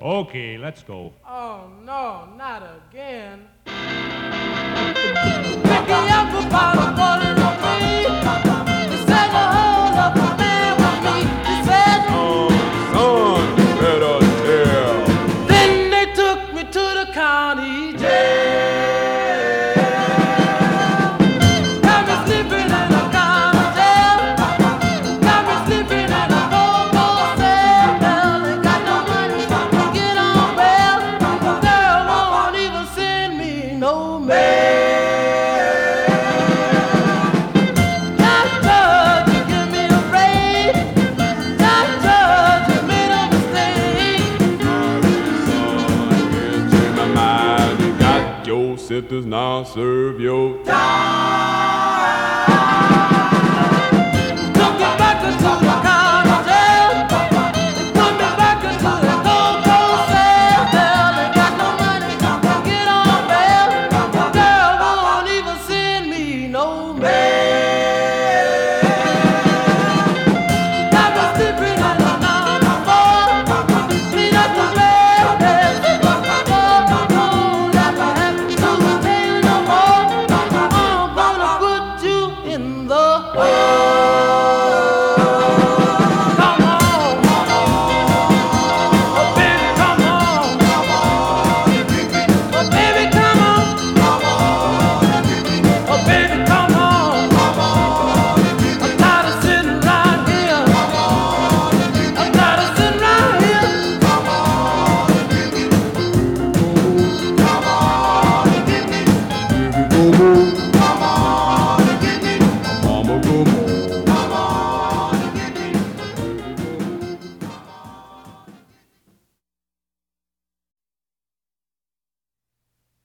Okay, let's go. Oh, no, not again. Pick me up about a quarter of three. He said, hold up a man with me. He said, oh, son, you better tell. Then they took me to the county jail. Got me sleeping in a county jail. Got me sleeping in a go-go cell. Ain't got no money to get on bail. Girl won't even send me no mail. Doctor, you give me a break. Doctor, you made a mistake. Son, can't change my mind. You got your sentence, now serve your